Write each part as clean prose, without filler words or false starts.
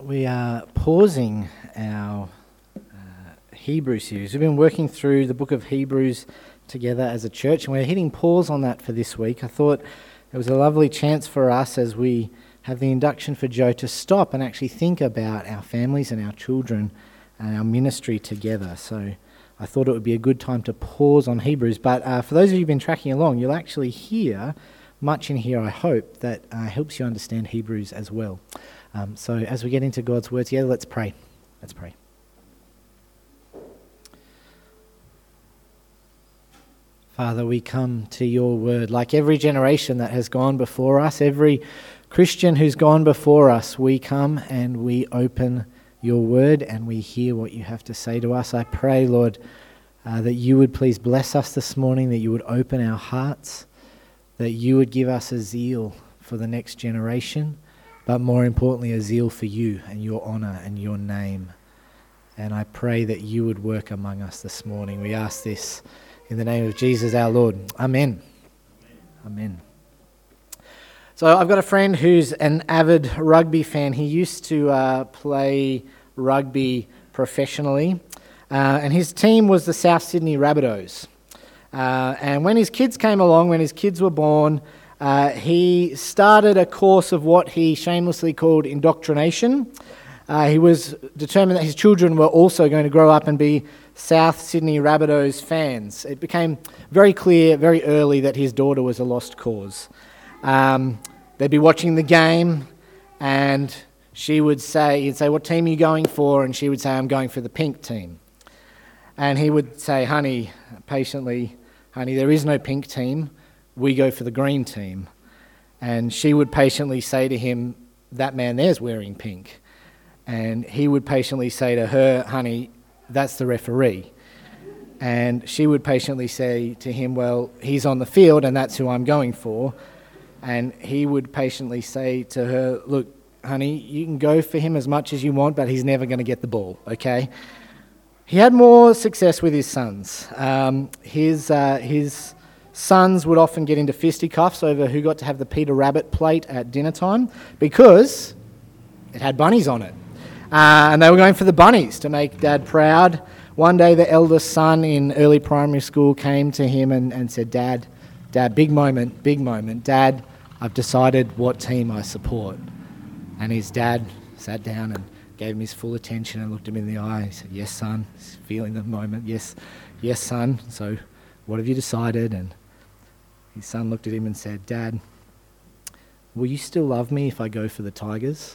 We are pausing our Hebrew series. We've been working through the book of Hebrews together as a church, and we're hitting pause on that for this week. I thought it was a lovely chance for us as we have the induction for Joe to stop and actually think about our families and our children and our ministry together. So I thought it would be a good time to pause on Hebrews. But for those of you who've been tracking along, you'll actually hear much in here, I hope, that helps you understand Hebrews as well. So as we get into God's word together, let's pray. Let's pray. Father, we come to your word. Like every generation that has gone before us, every Christian who's gone before us, we come and we open your word and we hear what you have to say to us. I pray, Lord, that you would please bless us this morning, that you would open our hearts, that you would give us a zeal for the next generation, but more importantly, a zeal for you and your honour and your name. And I pray that you would work among us this morning. We ask this in the name of Jesus our Lord. Amen. Amen. So I've got a friend who's an avid rugby fan. He used to play rugby professionally, and his team was the South Sydney Rabbitohs. And when his kids came along, when his kids were born, he started a course of what he shamelessly called indoctrination. He was determined that his children were also going to grow up and be South Sydney Rabbitohs fans. It became very clear very early that his daughter was a lost cause. They'd be watching the game and he'd say, "What team are you going for?" And she would say, "I'm going for the pink team." And he would say, patiently, "Honey, there is no pink team. We go for the green team." And she would patiently say to him, "That man there's wearing pink." And he would patiently say to her, "Honey, that's the referee." And she would patiently say to him, "Well, he's on the field and that's who I'm going for." And he would patiently say to her, "Look, honey, you can go for him as much as you want, but he's never going to get the ball, okay?" He had more success with his sons. His sons would often get into fisticuffs over who got to have the Peter Rabbit plate at dinner time because it had bunnies on it. And they were going for the bunnies to make Dad proud. One day the eldest son in early primary school came to him and said, Dad, big moment, Dad, I've decided what team I support." And his dad sat down and gave him his full attention and looked him in the eye. He said, "Yes, son," he's feeling the moment. Yes, son, so what have you decided?" And his son looked at him and said, "Dad, will you still love me if I go for the Tigers?"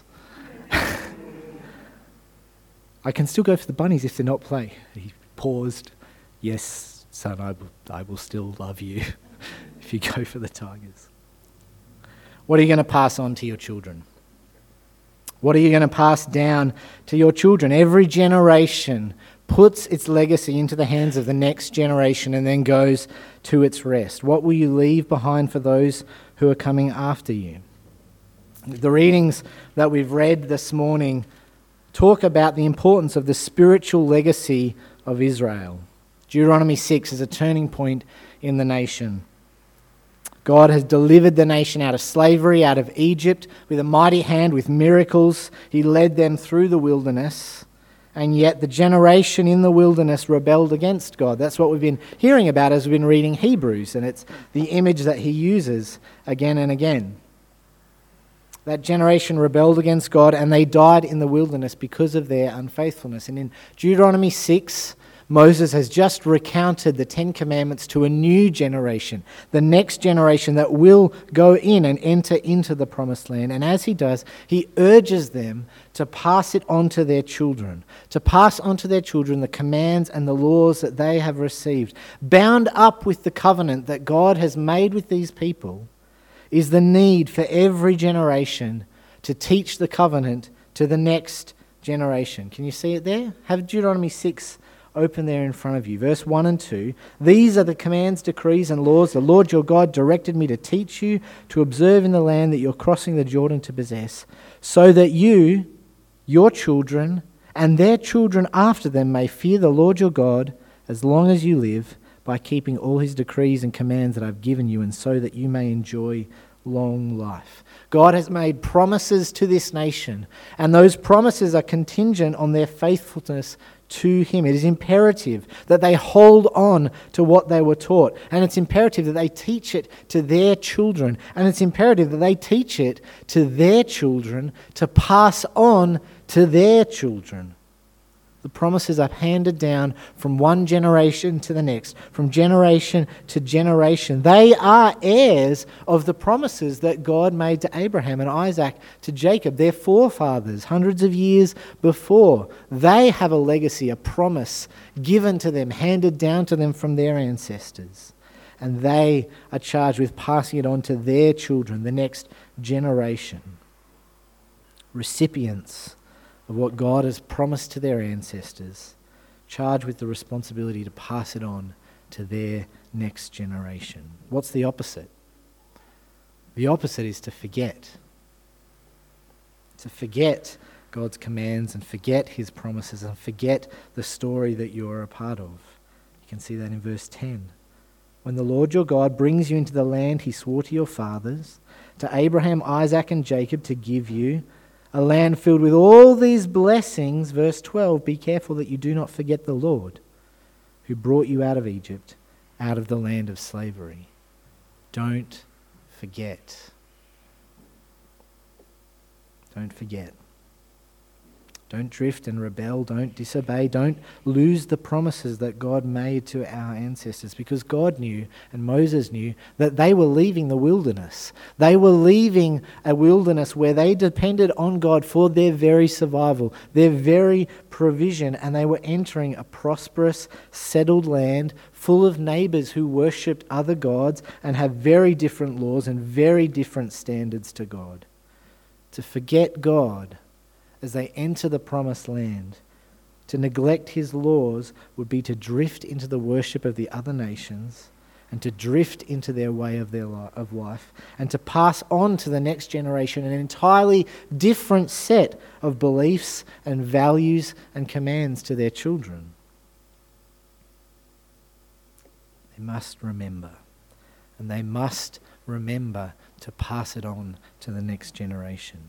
"I can still go for the bunnies if they're not play." He paused. "Yes, son, I will still love you if you go for the Tigers." What are you going to pass on to your children? What are you going to pass down to your children? Every generation puts its legacy into the hands of the next generation and then goes to its rest. What will you leave behind for those who are coming after you? The readings that we've read this morning talk about the importance of the spiritual legacy of Israel. Deuteronomy 6 is a turning point in the nation. God has delivered the nation out of slavery, out of Egypt, with a mighty hand, with miracles. He led them through the wilderness, and yet the generation in the wilderness rebelled against God. That's what we've been hearing about as we've been reading Hebrews, and it's the image that he uses again and again. That generation rebelled against God, and they died in the wilderness because of their unfaithfulness. And in Deuteronomy 6, Moses has just recounted the 10 Commandments to a new generation, the next generation that will go in and enter into the promised land. And as he does, he urges them to pass it on to their children, the commands and the laws that they have received. Bound up with the covenant that God has made with these people is the need for every generation to teach the covenant to the next generation. Can you see it there? Have Deuteronomy 6 open there in front of you. Verse 1 and 2. "These are the commands, decrees, and laws the Lord your God directed me to teach you to observe in the land that you're crossing the Jordan to possess, so that you, your children, and their children after them may fear the Lord your God as long as you live, by keeping all his decrees and commands that I've given you, and so that you may enjoy long life. God has made promises to this nation, and those promises are contingent on their faithfulness to Him. It is imperative that they hold on to what they were taught, and it's imperative that they teach it to their children, and it's imperative that they teach it to their children to pass on to their children. The promises are handed down from one generation to the next, from generation to generation. They are heirs of the promises that God made to Abraham and Isaac, to Jacob, their forefathers, hundreds of years before. They have a legacy, a promise given to them, handed down to them from their ancestors. And they are charged with passing it on to their children, the next generation. Recipients of what God has promised to their ancestors, charged with the responsibility to pass it on to their next generation. What's the opposite? The opposite is to forget. To forget God's commands and forget His promises and forget the story that you're a part of. You can see that in verse 10. When the Lord your God brings you into the land He swore to your fathers, to Abraham, Isaac, and Jacob to give you, a land filled with all these blessings, verse 12, be careful that you do not forget the Lord who brought you out of Egypt, out of the land of slavery. Don't forget. Don't forget. Don't drift and rebel. Don't disobey. Don't lose the promises that God made to our ancestors, because God knew and Moses knew that they were leaving the wilderness. They were leaving a wilderness where they depended on God for their very survival, their very provision, and they were entering a prosperous, settled land full of neighbours who worshipped other gods and have very different laws and very different standards to God. To forget God as they enter the promised land, to neglect His laws, would be to drift into the worship of the other nations and to drift into their way of life, and to pass on to the next generation an entirely different set of beliefs and values and commands to their children. They must remember, and they must remember to pass it on to the next generation.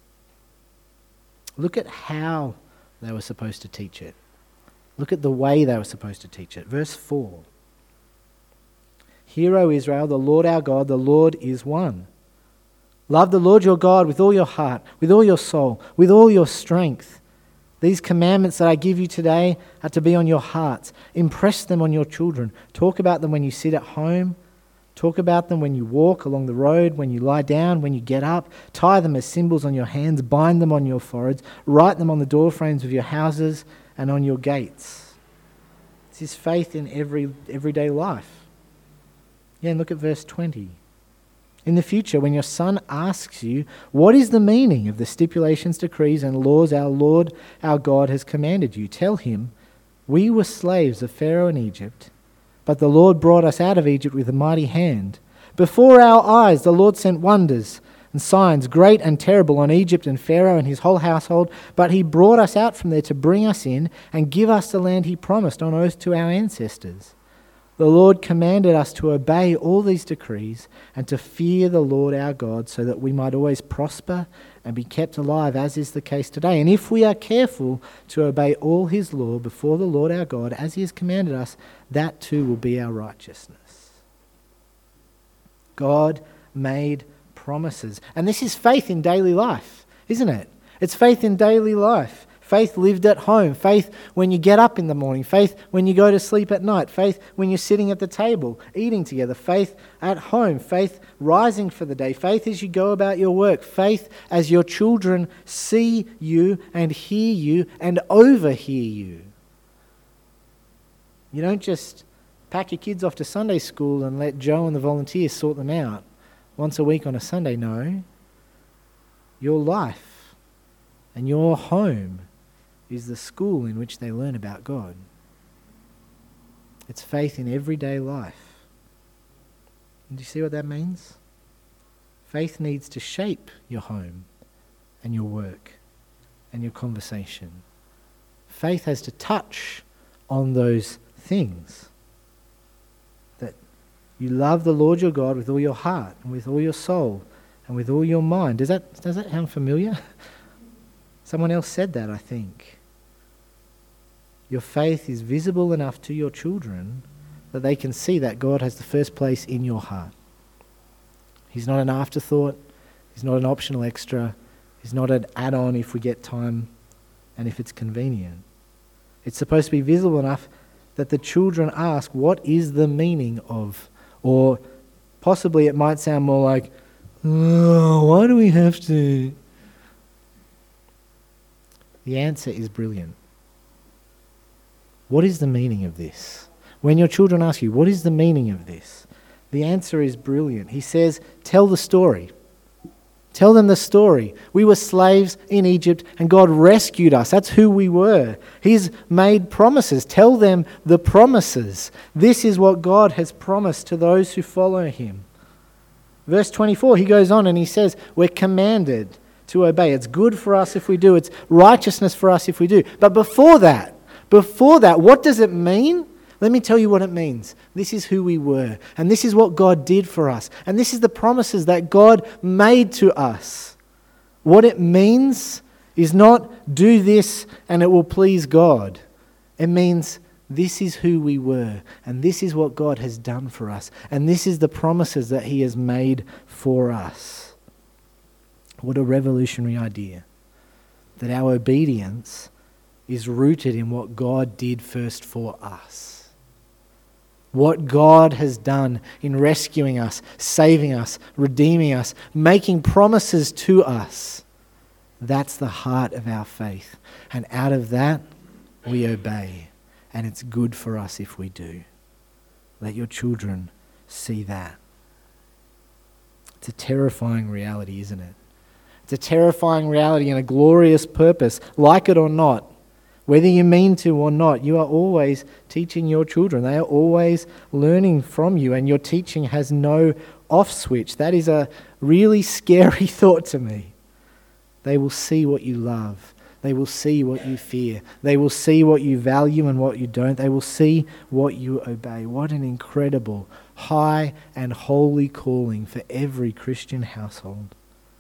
Look at how they were supposed to teach it. Look at the way they were supposed to teach it. Verse 4. Hear, O Israel, the Lord our God, the Lord is one. Love the Lord your God with all your heart, with all your soul, with all your strength. These commandments that I give you today are to be on your hearts. Impress them on your children. Talk about them when you sit at home. Talk about them when you walk along the road, when you lie down, when you get up. Tie them as symbols on your hands, bind them on your foreheads, write them on the doorframes of your houses and on your gates. This is faith in everyday life. Yeah, and look at verse 20. In the future, when your son asks you, what is the meaning of the stipulations, decrees, and laws our Lord, our God has commanded you? Tell him, we were slaves of Pharaoh in Egypt, but the Lord brought us out of Egypt with a mighty hand. Before our eyes the Lord sent wonders and signs, great and terrible, on Egypt and Pharaoh and his whole household, but He brought us out from there to bring us in and give us the land He promised on oath to our ancestors. The Lord commanded us to obey all these decrees and to fear the Lord our God, so that we might always prosper and be kept alive, as is the case today. And if we are careful to obey all His law before the Lord our God, as He has commanded us, that too will be our righteousness. God made promises. And this is faith in daily life, isn't it? It's faith in daily life. Faith lived at home. Faith when you get up in the morning. Faith when you go to sleep at night. Faith when you're sitting at the table, eating together. Faith at home. Faith rising for the day. Faith as you go about your work. Faith as your children see you and hear you and overhear you. You don't just pack your kids off to Sunday school and let Joe and the volunteers sort them out once a week on a Sunday. No. Your life and your home is the school in which they learn about God. It's faith in everyday life. And do you see what that means? Faith needs to shape your home and your work and your conversation. Faith has to touch on those things. That you love the Lord your God with all your heart and with all your soul and with all your mind. Does that sound familiar? Someone else said that, I think. Your faith is visible enough to your children that they can see that God has the first place in your heart. He's not an afterthought. He's not an optional extra. He's not an add-on if we get time and if it's convenient. It's supposed to be visible enough that the children ask, what is the meaning of? Or possibly it might sound more like, oh, why do we have to? The answer is brilliant. What is the meaning of this? When your children ask you, what is the meaning of this? The answer is brilliant. He says, tell the story. Tell them the story. We were slaves in Egypt and God rescued us. That's who we were. He's made promises. Tell them the promises. This is what God has promised to those who follow him. Verse 24, he goes on and he says, we're commanded to obey. It's good for us if we do. It's righteousness for us if we do. But before that, what does it mean? Let me tell you what it means. This is who we were. And this is what God did for us. And this is the promises that God made to us. What it means is not do this and it will please God. It means this is who we were. And this is what God has done for us. And this is the promises that he has made for us. What a revolutionary idea. That our obedience is rooted in what God did first for us. What God has done in rescuing us, saving us, redeeming us, making promises to us. That's the heart of our faith. And out of that, we obey. And it's good for us if we do. Let your children see that. It's a terrifying reality, isn't it? It's a terrifying reality and a glorious purpose, like it or not. Whether you mean to or not, you are always teaching your children. They are always learning from you, and your teaching has no off switch. That is a really scary thought to me. They will see what you love. They will see what you fear. They will see what you value and what you don't. They will see what you obey. What an incredible, high and holy calling for every Christian household.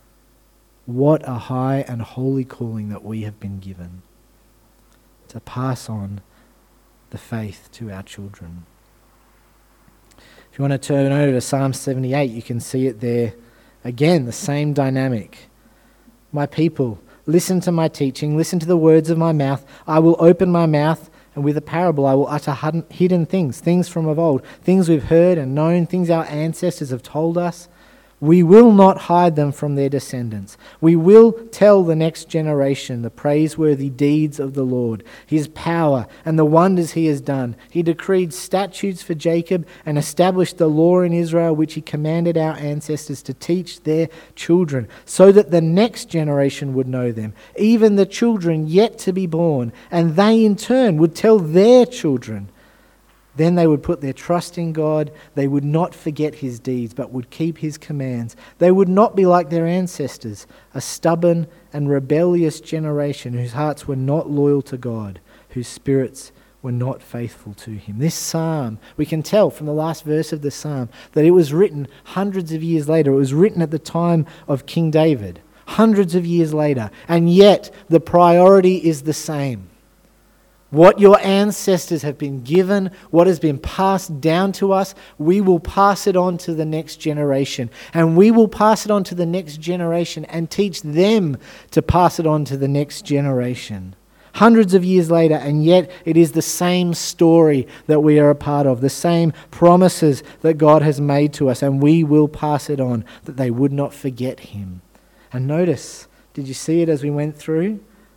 What a high and holy calling that we have been given. To pass on the faith to our children. If you want to turn over to Psalm 78, you can see it there. Again, the same dynamic. My people, listen to my teaching, listen to the words of my mouth. I will open my mouth, and with a parable I will utter hidden things, things from of old, things we've heard and known, things our ancestors have told us. We will not hide them from their descendants. We will tell the next generation the praiseworthy deeds of the Lord, his power and the wonders he has done. He decreed statutes for Jacob and established the law in Israel, which he commanded our ancestors to teach their children, so that the next generation would know them, even the children yet to be born, and they in turn would tell their children. Then they would put their trust in God. They would not forget his deeds, but would keep his commands. They would not be like their ancestors, a stubborn and rebellious generation whose hearts were not loyal to God, whose spirits were not faithful to him. This psalm, we can tell from the last verse of the psalm that it was written hundreds of years later. It was written at the time of King David, hundreds of years later. And yet the priority is the same. What your ancestors have been given, what has been passed down to us, we will pass it on to the next generation. And we will pass it on to the next generation and teach them to pass it on to the next generation. Hundreds of years later, and yet it is the same story that we are a part of, the same promises that God has made to us, and we will pass it on, that they would not forget him. And notice, did you see it as we went through?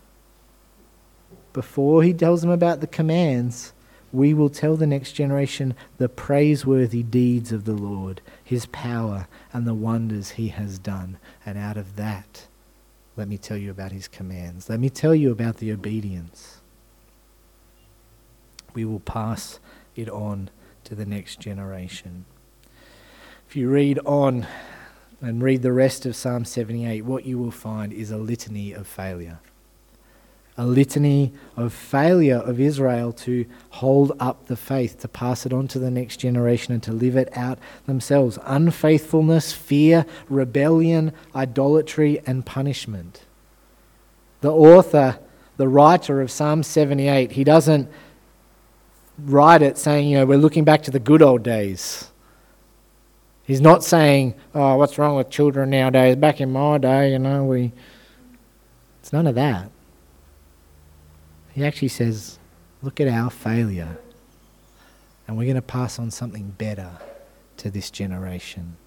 Before he tells them about the commands, we will tell the next generation the praiseworthy deeds of the Lord, his power and the wonders he has done. And out of that, let me tell you about his commands. Let me tell you about the obedience. We will pass it on to the next generation. If you read on and read the rest of Psalm 78, what you will find is a litany of failure. a litany of failure of Israel to hold up the faith, to pass it on to the next generation and to live it out themselves. Unfaithfulness, fear, rebellion, idolatry, and punishment. The author, the writer of Psalm 78, he doesn't write it saying, we're looking back to the good old days. He's not saying, oh, what's wrong with children nowadays? Back in my day, it's none of that. He actually says, look at our failure, and we're going to pass on something better to this generation.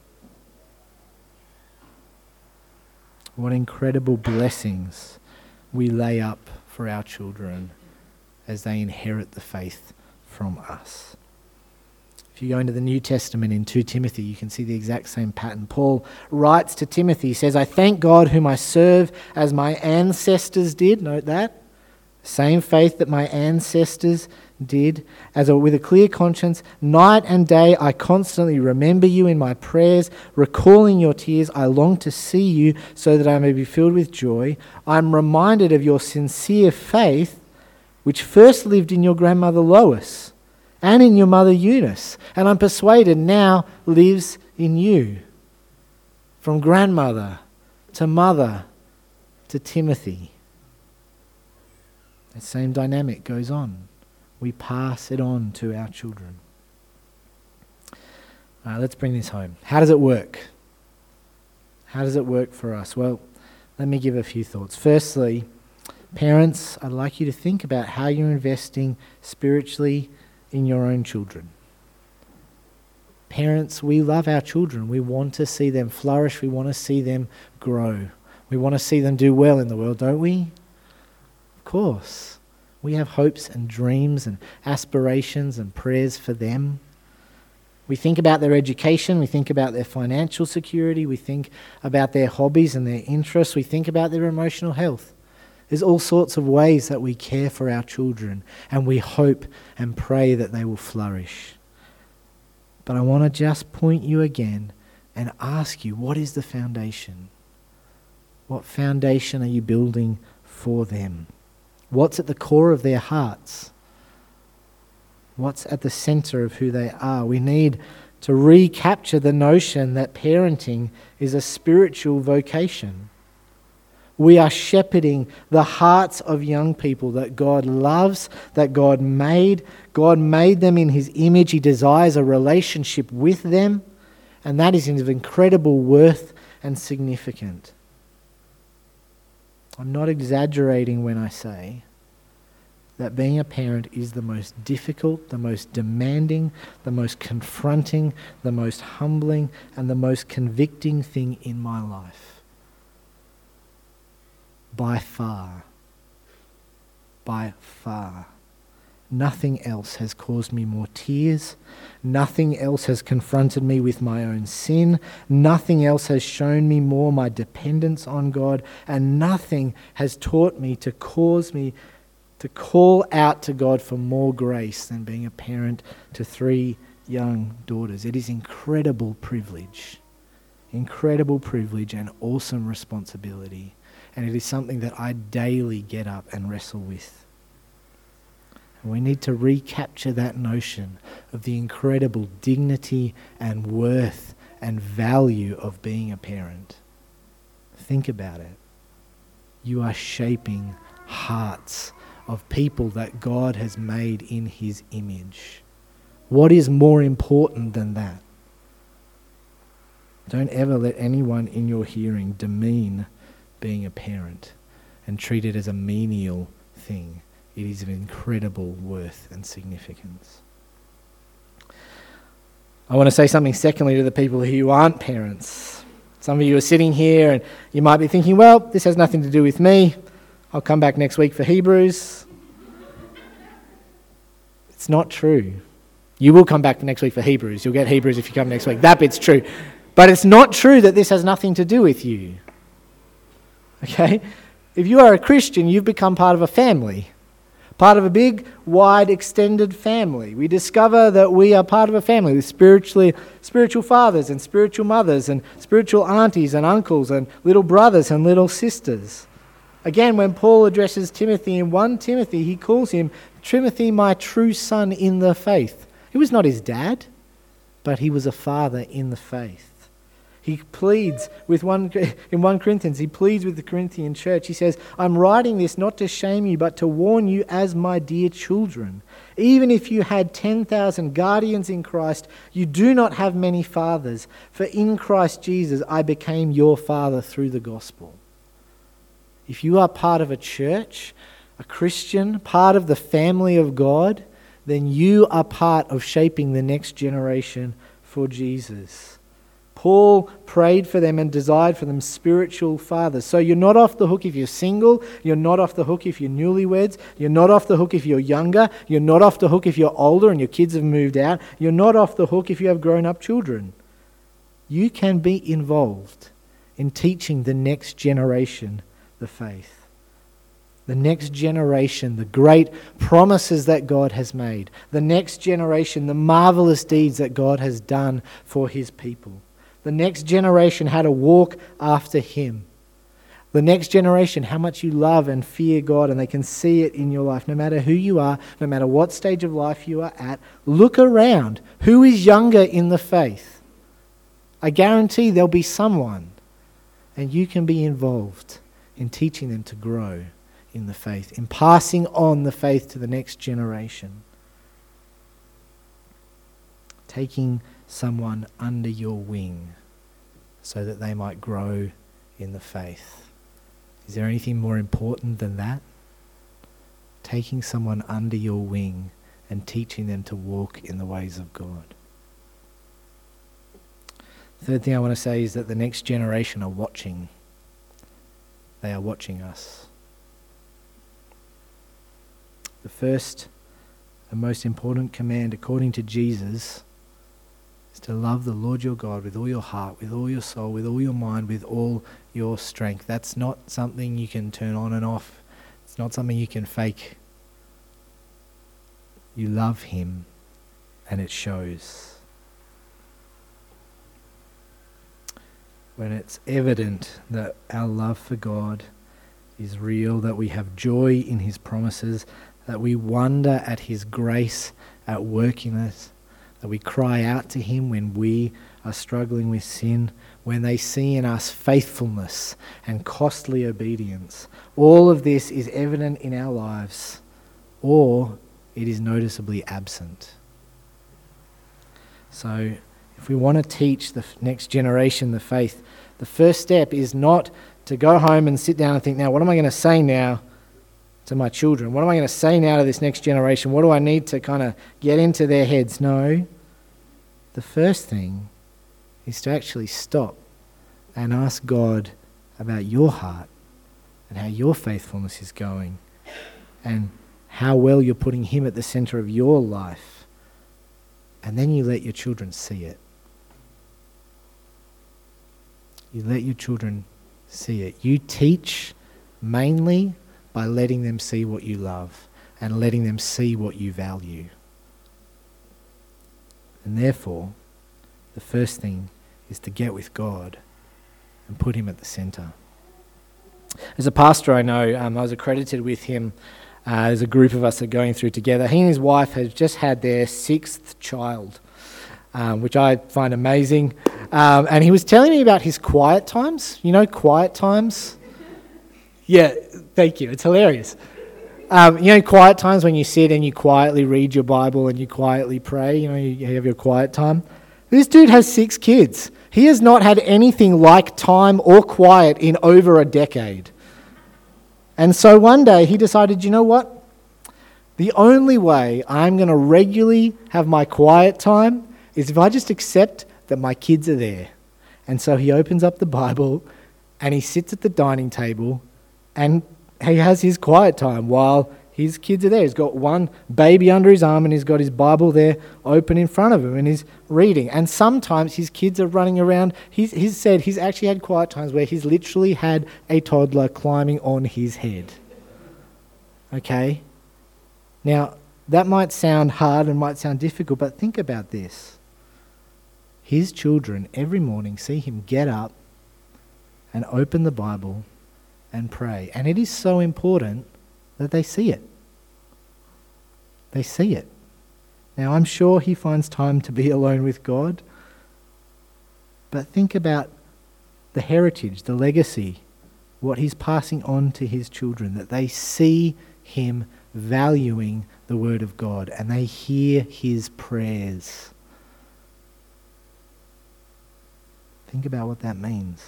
What incredible blessings we lay up for our children as they inherit the faith from us. If you go into the New Testament in 2 Timothy, you can see the exact same pattern. Paul writes to Timothy, he says, I thank God whom I serve as my ancestors did. Note that. Same faith that my ancestors did, with a clear conscience. Night and day I constantly remember you in my prayers, recalling your tears. I long to see you so that I may be filled with joy. I'm reminded of your sincere faith, which first lived in your grandmother Lois and in your mother Eunice, and I'm persuaded now lives in you. From grandmother to mother to Timothy. That same dynamic goes on. We pass it on to our children. Let's bring this home. How does it work? How does it work for us? Well, let me give a few thoughts. Firstly, parents, I'd like you to think about how you're investing spiritually in your own children. Parents, we love our children. We want to see them flourish. We want to see them grow. We want to see them do well in the world, don't we? Of course. We have hopes and dreams and aspirations and prayers for them. We think about their education. We think about their financial security. We think about their hobbies and their interests. We think about their emotional health. There's all sorts of ways that we care for our children, and we hope and pray that they will flourish. But I want to just point you again and ask you, what is the foundation? What foundation are you building for them? What's at the core of their hearts? What's at the center of who they are? We need to recapture the notion that parenting is a spiritual vocation. We are shepherding the hearts of young people that God loves, that God made. God made them in His image. He desires a relationship with them, and that is of incredible worth and significance. I'm not exaggerating when I say that being a parent is the most difficult, the most demanding, the most confronting, the most humbling, and the most convicting thing in my life. By far. By far. Nothing else has caused me more tears. Nothing else has confronted me with my own sin. Nothing else has shown me more my dependence on God. And nothing has taught me to cause me to call out to God for more grace than being a parent to 3 young daughters. It is incredible privilege and awesome responsibility. And it is something that I daily get up and wrestle with. And we need to recapture that notion of the incredible dignity and worth and value of being a parent. Think about it. You are shaping hearts of people that God has made in His image. What is more important than that? Don't ever let anyone in your hearing demean being a parent and treat it as a menial thing. It is of incredible worth and significance. I want to say something secondly to the people who aren't parents. Some of you are sitting here and you might be thinking, well, this has nothing to do with me. I'll come back next week for Hebrews. It's not true. You will come back next week for Hebrews. You'll get Hebrews if you come next week. That bit's true. But it's not true that this has nothing to do with you. Okay? If you are a Christian, you've become part of a family. Part of a big, wide, extended family. We discover that we are part of a family with spiritual fathers and spiritual mothers and spiritual aunties and uncles and little brothers and little sisters. Again, when Paul addresses Timothy in 1 Timothy, he calls him Timothy, my true son in the faith. He was not his dad, but he was a father in the faith. He pleads in 1 Corinthians, he pleads with the Corinthian church. He says, I'm writing this not to shame you, but to warn you as my dear children. Even if you had 10,000 guardians in Christ, you do not have many fathers. For in Christ Jesus, I became your father through the gospel. If you are part of a church, a Christian, part of the family of God, then you are part of shaping the next generation for Jesus. Paul prayed for them and desired for them spiritual fathers. So you're not off the hook if you're single. You're not off the hook if you're newlyweds. You're not off the hook if you're younger. You're not off the hook if you're older and your kids have moved out. You're not off the hook if you have grown-up children. You can be involved in teaching the next generation the faith. The next generation, the great promises that God has made. The next generation, the marvelous deeds that God has done for his people. The next generation, how to walk after him. The next generation, how much you love and fear God, and they can see it in your life. No matter who you are, no matter what stage of life you are at, look around. Who is younger in the faith? I guarantee there'll be someone, and you can be involved in teaching them to grow in the faith, in passing on the faith to the next generation. Taking someone under your wing so that they might grow in the faith. Is there anything more important than that? Taking someone under your wing and teaching them to walk in the ways of God. Third thing I want to say is that the next generation are watching. They are watching us. The first and most important command, according to Jesus, is to love the Lord your God with all your heart, with all your soul, with all your mind, with all your strength. That's not something you can turn on and off. It's not something you can fake. You love him, and it shows. When it's evident that our love for God is real, that we have joy in his promises, that we wonder at his grace at work in us, that we cry out to him when we are struggling with sin, when they see in us faithfulness and costly obedience. All of this is evident in our lives, or it is noticeably absent. So, if we want to teach the next generation the faith, the first step is not to go home and sit down and think, now, what am I going to say now to my children? What am I going to say now to this next generation? What do I need to kind of get into their heads? No. The first thing is to actually stop and ask God about your heart and how your faithfulness is going and how well you're putting him at the center of your life. And then you let your children see it. You let your children see it. You teach mainly by letting them see what you love and letting them see what you value. And therefore, the first thing is to get with God and put him at the center. As a pastor I know, I was accredited with him. There's a group of us that are going through together. He and his wife have just had their 6th child, which I find amazing. And he was telling me about his quiet times. You know, quiet times? Yeah, thank you. It's hilarious. Quiet times when you sit and you quietly read your Bible and you quietly pray. You have your quiet time. This dude has 6 kids. He has not had anything like time or quiet in over a decade. And so one day he decided, you know what? The only way I'm going to regularly have my quiet time is if I just accept that my kids are there. And so he opens up the Bible and he sits at the dining table and he has his quiet time while his kids are there. He's got one baby under his arm and he's got his Bible there open in front of him and he's reading. And sometimes his kids are running around. He's said he's actually had quiet times where he's literally had a toddler climbing on his head. Okay? Now, that might sound hard and might sound difficult, but think about this. His children every morning see him get up and open the Bible and pray. And it is so important that they see it. They see it. Now, I'm sure he finds time to be alone with God, but think about the heritage, the legacy, what he's passing on to his children, that they see him valuing the word of God and they hear his prayers. Think about what that means.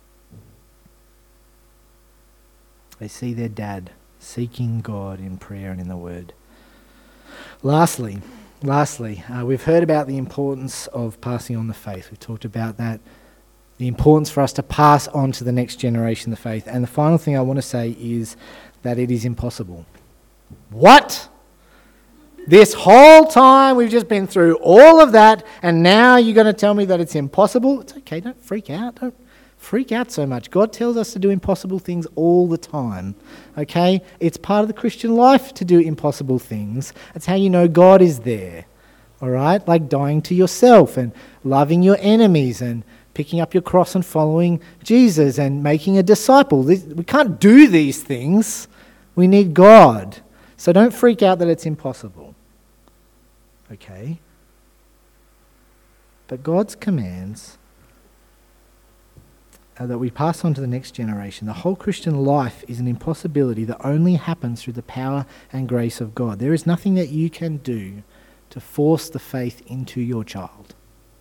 They see their dad seeking God in prayer and in the word. Lastly, we've heard about the importance of passing on the faith. We've talked about that, the importance for us to pass on to the next generation the faith. And the final thing I want to say is that it is impossible. What? This whole time we've just been through all of that, and now you're going to tell me that it's impossible? It's okay, don't freak out. Don't freak out so much. God tells us to do impossible things all the time. Okay? It's part of the Christian life to do impossible things. That's how you know God is there. All right? Like dying to yourself and loving your enemies and picking up your cross and following Jesus and making a disciple. We can't do these things. We need God. So don't freak out that it's impossible. Okay? But God's commands that we pass on to the next generation. The whole Christian life is an impossibility that only happens through the power and grace of God. There is nothing that you can do to force the faith into your child.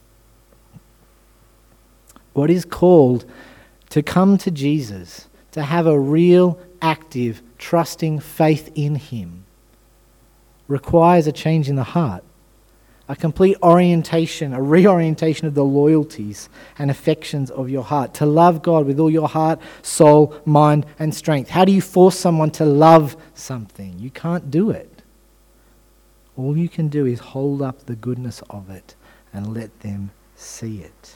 What is called to come to Jesus, to have a real, active, trusting faith in him, requires a change in the heart, a complete orientation, a reorientation of the loyalties and affections of your heart, to love God with all your heart, soul, mind, and strength. How do you force someone to love something? You can't do it. All you can do is hold up the goodness of it and let them see it.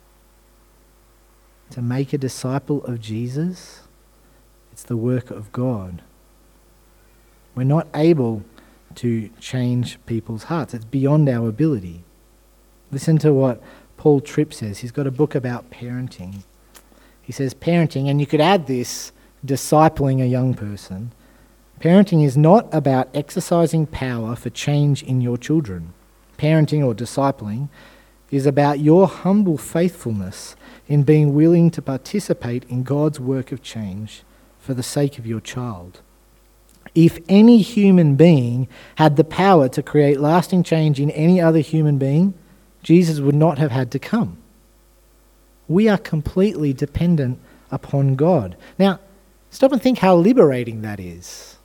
To make a disciple of Jesus, it's the work of God. We're not able to change people's hearts. It's beyond our ability. Listen to what Paul Tripp says. He's got a book about parenting. He says, parenting, and you could add this, discipling a young person. Parenting is not about exercising power for change in your children. Parenting or discipling is about your humble faithfulness in being willing to participate in God's work of change for the sake of your child. If any human being had the power to create lasting change in any other human being, Jesus would not have had to come. We are completely dependent upon God. Now, stop and think how liberating that is.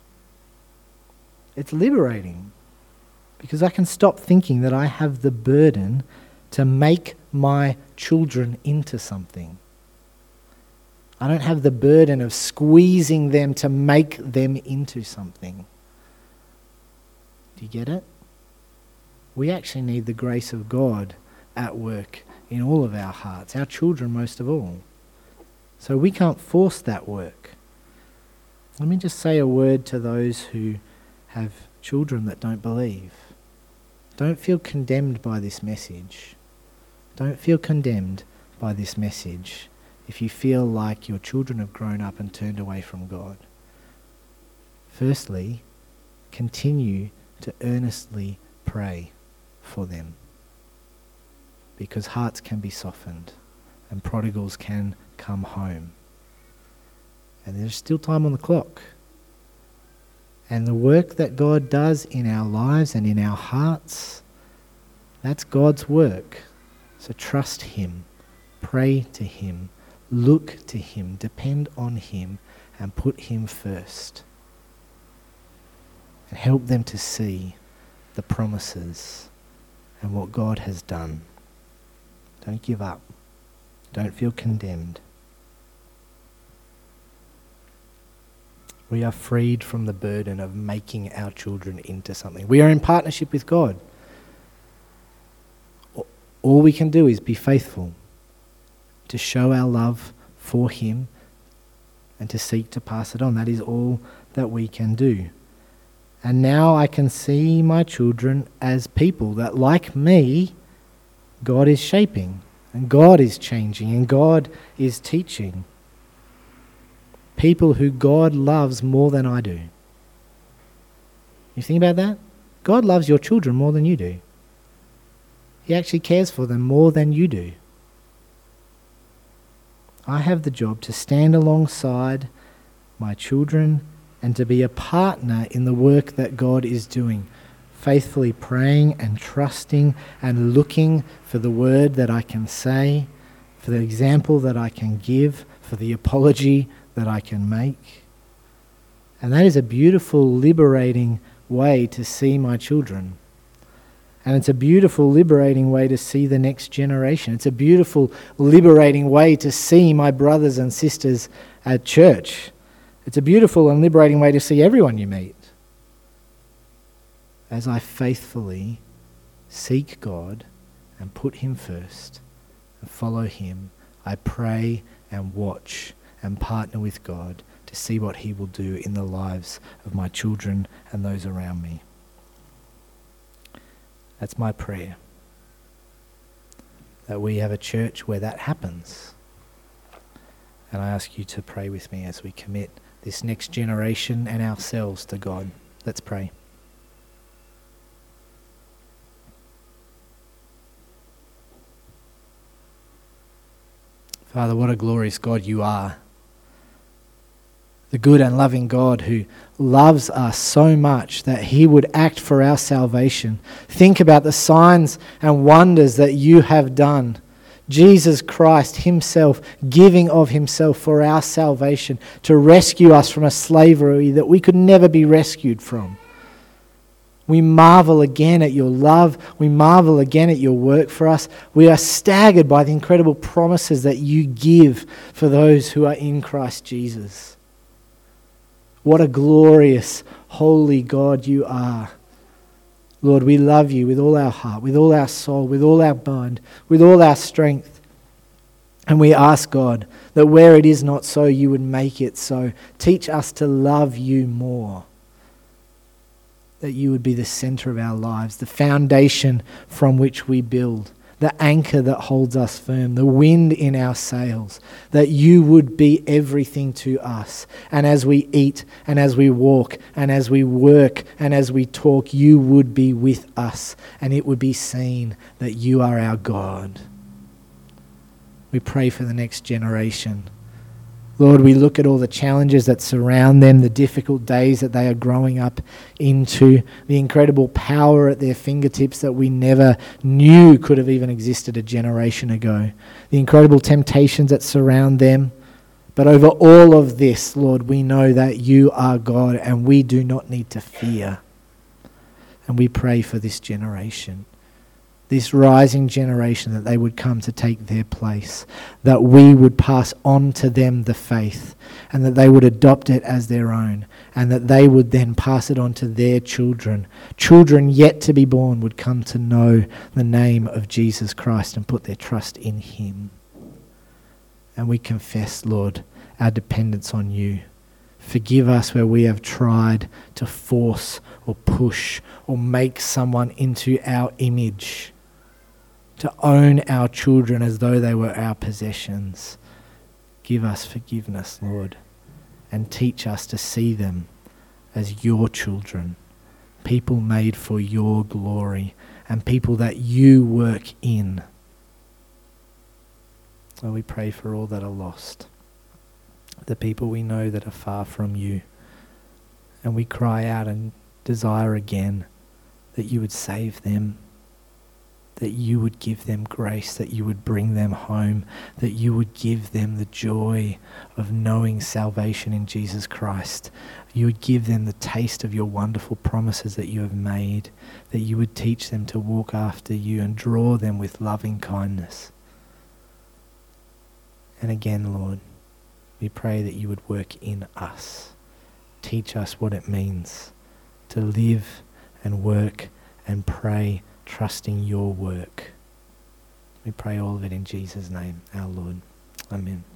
It's liberating because I can stop thinking that I have the burden to make my children into something. I don't have the burden of squeezing them to make them into something. Do you get it? We actually need the grace of God at work in all of our hearts, our children most of all. So we can't force that work. Let me just say a word to those who have children that don't believe. Don't feel condemned by this message. Don't feel condemned by this message if you feel like your children have grown up and turned away from God. Firstly, continue to earnestly pray for them, because hearts can be softened and prodigals can come home. And there's still time on the clock. And the work that God does in our lives and in our hearts, that's God's work. So trust him, pray to him, look to him, depend on him, and put him first. And help them to see the promises and what God has done. Don't give up. Don't feel condemned. We are freed from the burden of making our children into something. We are in partnership with God. All we can do is be faithful to show our love for him and to seek to pass it on. That is all that we can do. And now I can see my children as people that, like me, God is shaping and God is changing and God is teaching. People who God loves more than I do. You think about that? God loves your children more than you do. He actually cares for them more than you do. I have the job to stand alongside my children and to be a partner in the work that God is doing, faithfully praying and trusting and looking for the word that I can say, for the example that I can give, for the apology that I can make. And that is a beautiful, liberating way to see my children. And it's a beautiful, liberating way to see the next generation. It's a beautiful, liberating way to see my brothers and sisters at church. It's a beautiful and liberating way to see everyone you meet. As I faithfully seek God and put Him first and follow Him, I pray and watch and partner with God to see what He will do in the lives of my children and those around me. That's my prayer, that we have a church where that happens. And I ask you to pray with me as we commit this next generation and ourselves to God. Let's pray. Father, what a glorious God you are. The good and loving God who loves us so much that He would act for our salvation. Think about the signs and wonders that you have done. Jesus Christ Himself giving of Himself for our salvation to rescue us from a slavery that we could never be rescued from. We marvel again at your love. We marvel again at your work for us. We are staggered by the incredible promises that you give for those who are in Christ Jesus. What a glorious, holy God you are. Lord, we love you with all our heart, with all our soul, with all our mind, with all our strength. And we ask, God, that where it is not so, you would make it so. Teach us to love you more. That you would be the center of our lives, the foundation from which we build, the anchor that holds us firm, the wind in our sails, that you would be everything to us. And as we eat, and as we walk, and as we work, and as we talk, you would be with us, and it would be seen that you are our God. We pray for the next generation. Lord, we look at all the challenges that surround them, the difficult days that they are growing up into, the incredible power at their fingertips that we never knew could have even existed a generation ago, the incredible temptations that surround them. But over all of this, Lord, we know that you are God and we do not need to fear. And we pray for this generation. This rising generation, that they would come to take their place, that we would pass on to them the faith, and that they would adopt it as their own, and that they would then pass it on to their children. Children yet to be born would come to know the name of Jesus Christ and put their trust in Him. And we confess, Lord, our dependence on you. Forgive us where we have tried to force or push or make someone into our image, to own our children as though they were our possessions. Give us forgiveness, Lord, and teach us to see them as your children, people made for your glory, and people that you work in. So we pray for all that are lost, the people we know that are far from you, and we cry out and desire again that you would save them, that you would give them grace, that you would bring them home, that you would give them the joy of knowing salvation in Jesus Christ. You would give them the taste of your wonderful promises that you have made, that you would teach them to walk after you and draw them with loving kindness. And again, Lord, we pray that you would work in us. Teach us what it means to live and work and pray, trusting your work. We pray all of it in Jesus' name, our Lord. Amen.